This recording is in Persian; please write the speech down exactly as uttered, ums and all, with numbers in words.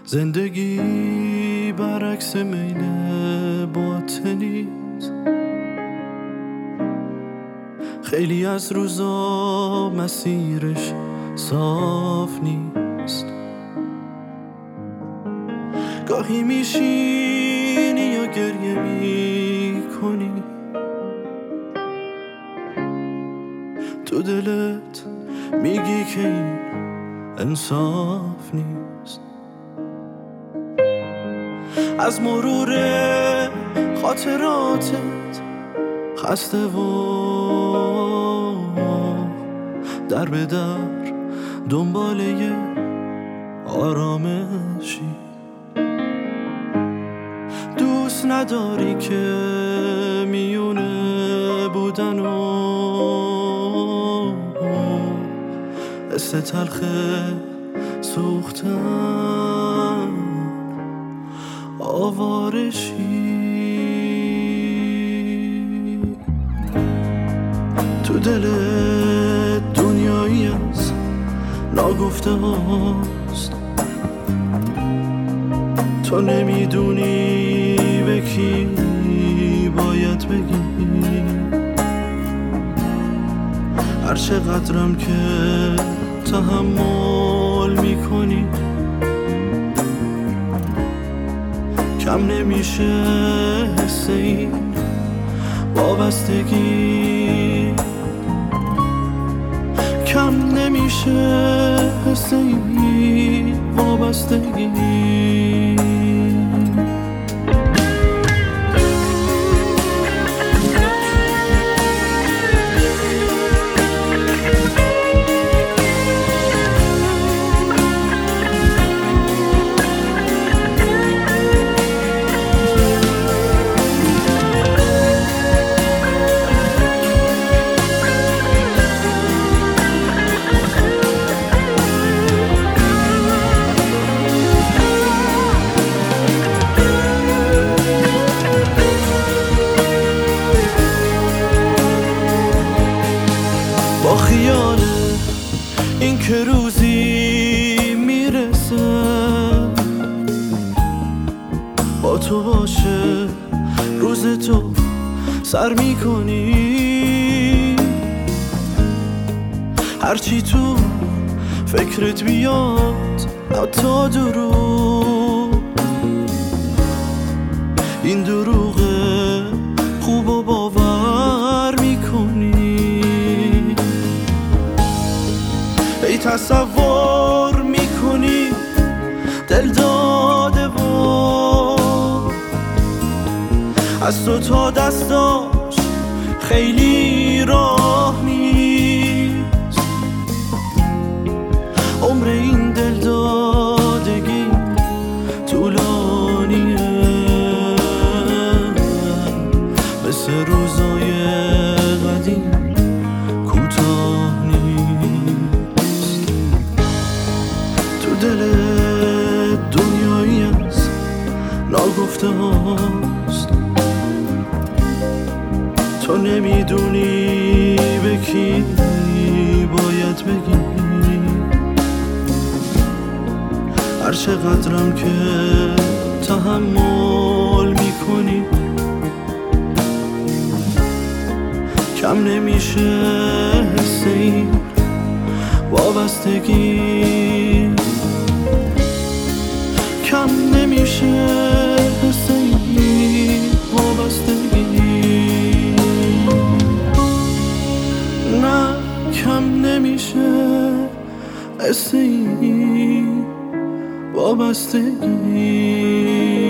زندگی برعکس میل باطنیست. خیلی از روزا مسیرش صاف نیست. گاهی میشینی یا گریه میکنی، تو دلت میگی که این انصاف نیست. از مرور خاطراتت خسته و در به در دنباله آرامشی. دوست نداری که میونه بودن و حس تلخ سوختن آوارشی. تو دل دنیایی از ناگفته هاست، تو نمیدونی به کی باید بگی. هر چقدرم که تحمل میکنی کم نمیشه حس این وابستگی، کم نمیشه حس این وابستگی. با خیال این که روزی میرسه با تو باشه، روز تو سر میکنی. هرچی تو فکرت بیاد حتی دروغ، این دروغه خوب و باور میکنی. ای تصور میکنی دل داده و از تو تا دستاش خیلی راه نیست. عمر این دل دادگی طولانیه، مثل روزای قدیم کوتاه نیست. تو دل دنیایی از ناگفته هاست، تو نمیدونی به کی باید بگی. هر چقدرم که تحمل میکنی کم نمیشه حس این وابستگی، کم نمیشه حس این وابستگی. نه کم نمیشه حس این وابستگی.